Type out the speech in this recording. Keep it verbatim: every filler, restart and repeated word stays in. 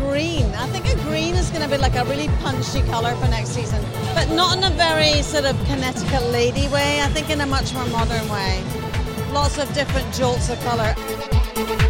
green. I think a green is going to be like a really punchy colour for next season, but not in a very sort of Connecticut lady way. I think in a much more modern way. Lots of different jolts of colour.